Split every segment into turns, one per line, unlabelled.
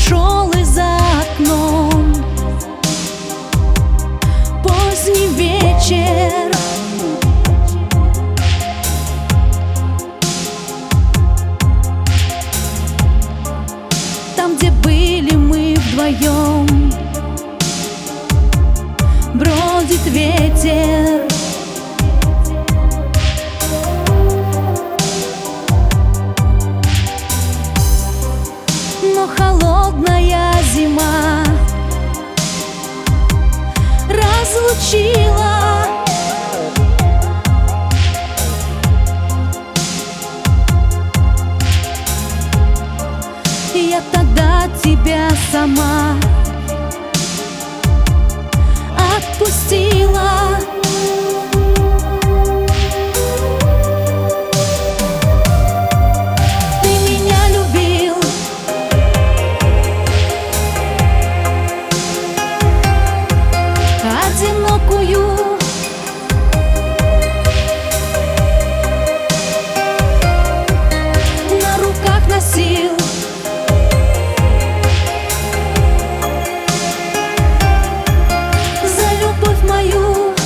шел и за окном поздний вечер. Там, где были мы вдвоем, бродит ветер. Но холодная зима разлучила. И я тогда тебя сама отпустила. Ты меня любил, одинокую, на руках носил. За любовь мою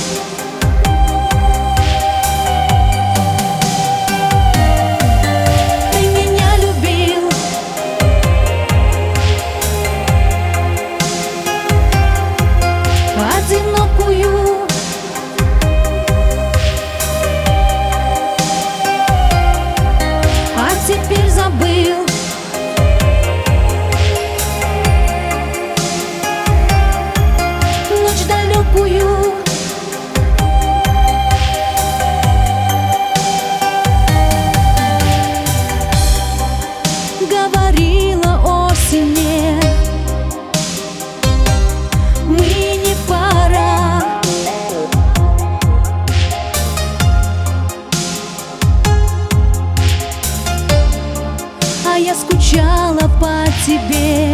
ты меня любил, одинокую. А теперь забыл. Ночь далекую. Говорила осень мне: мы не пара. А я скучала по тебе,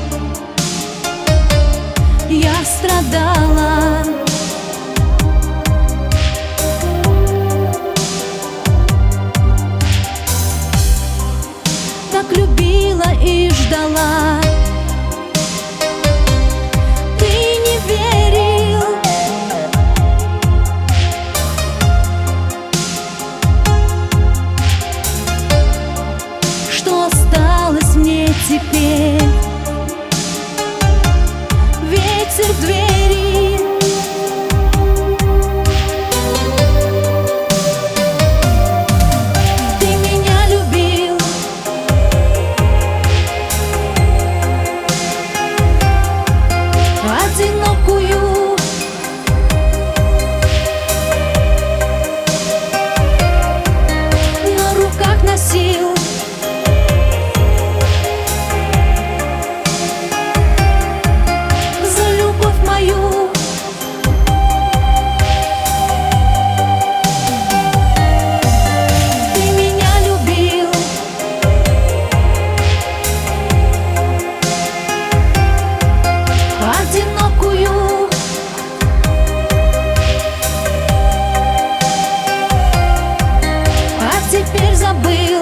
я страдала. Так любила и ждала. Ты не верил, что осталось мне теперь. Ветер в двери. Ты меня любил, одинокую, на руках носил. За любовь мою ты меня любил, одинокую. А теперь забыл.